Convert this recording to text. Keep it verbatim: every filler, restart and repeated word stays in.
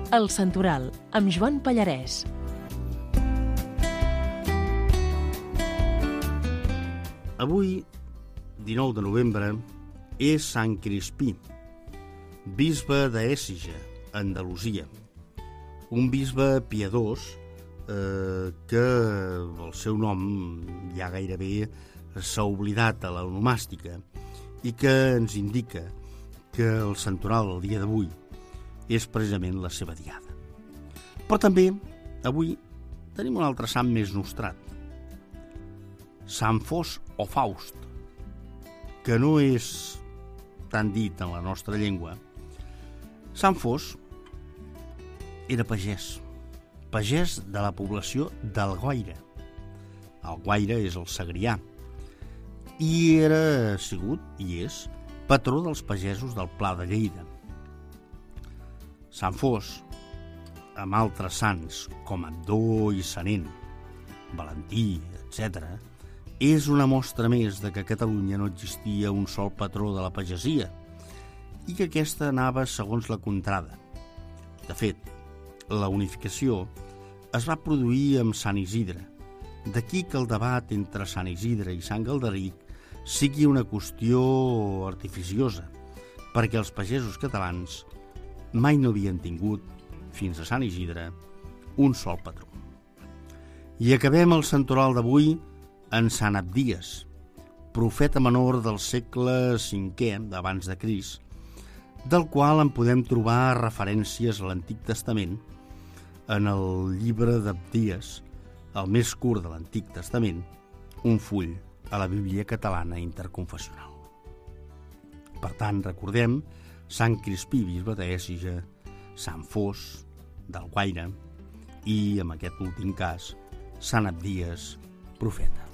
El Santoral, amb Joan Pallarès. Avui, dinou de novembre, és Sant Crispí, bisbe d'Ècija, Andalusia. Un bisbe piadós eh, que el seu nom ja gairebé s'ha oblidat a l'onomàstica i que ens indica que el santoral del dia d'avui és precisament la seva diada. Però també avui tenim un altre sant més nostrat, Sant Fost o Faust, que no és tan dit en la nostra llengua. Sant Fost era pagès, pagès de la població d'Alguaire. Alguaire és el Segrià, i era sigut, i és, patró dels pagesos del Pla de Lleida. Sant Fost, amb altres sants com Abdó i Sanent, Valentí, etcètera, és una mostra més de que a Catalunya no existia un sol patró de la pagesia i que aquesta anava segons la contrada. De fet, la unificació es va produir amb Sant Isidre. D'aquí que el debat entre Sant Isidre i Sant Galderic sigui una qüestió artificiosa, perquè els pagesos catalans mai no havien tingut, fins a Sant Isidre, un sol patró. I acabem el santoral d'avui en Sant Abdies, profeta menor del segle cinquè abans de Crist, del qual en podem trobar referències a l'Antic Testament en el llibre d'Abdies, el més curt de l'Antic Testament, un full a la Bíblia catalana interconfessional. Per tant, recordem Sant Crispí, bisbe d'Ècija, Sant Fost, d'Alguaire i, en aquest últim cas, Sant Abdies, profeta.